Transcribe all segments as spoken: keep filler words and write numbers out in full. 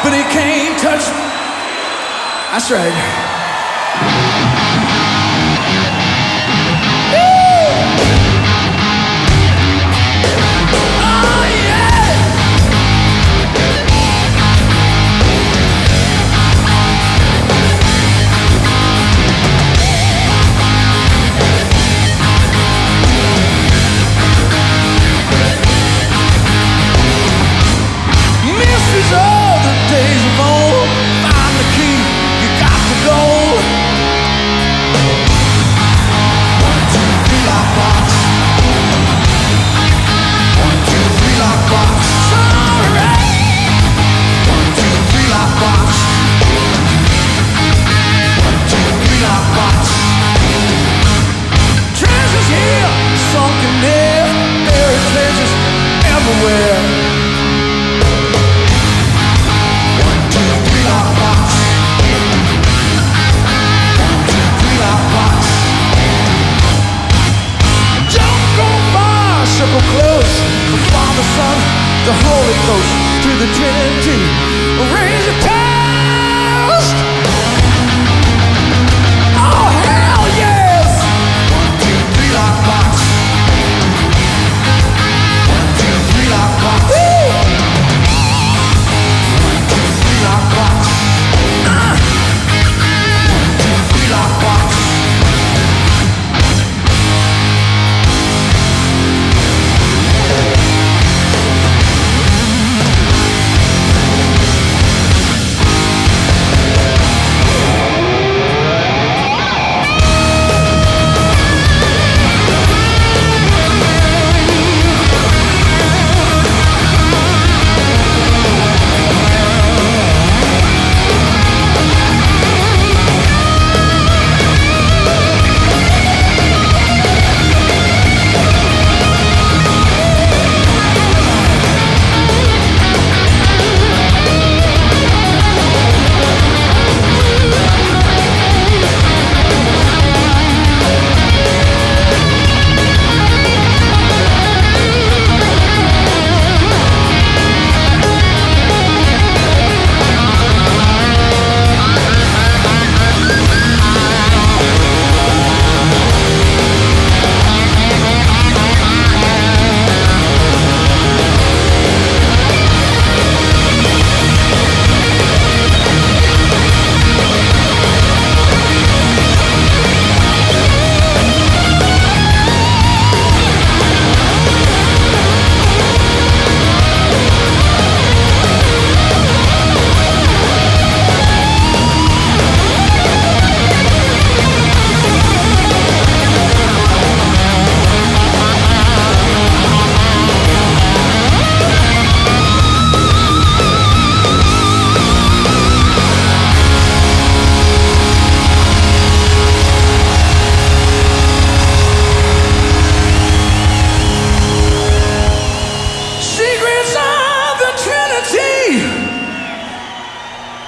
but he can't touch me. That's right. All the days of old, find the key, you got to go. One, two, three, lock box. One, two, three, lock box. Sorry. One, two, three, lock box. One, two, three, lock box. Treasures here, sunken there, buried treasures everywhere. Circle close, the Father, Son, the Holy Ghost, to the Trinity. Raise a toast. Oh hell yes! One, two, three, lock box. One, two, three, lock box. Woo! One, two, three, lock box. Uh. One, two, three, lock box.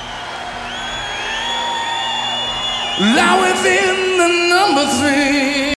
Lie within the number three.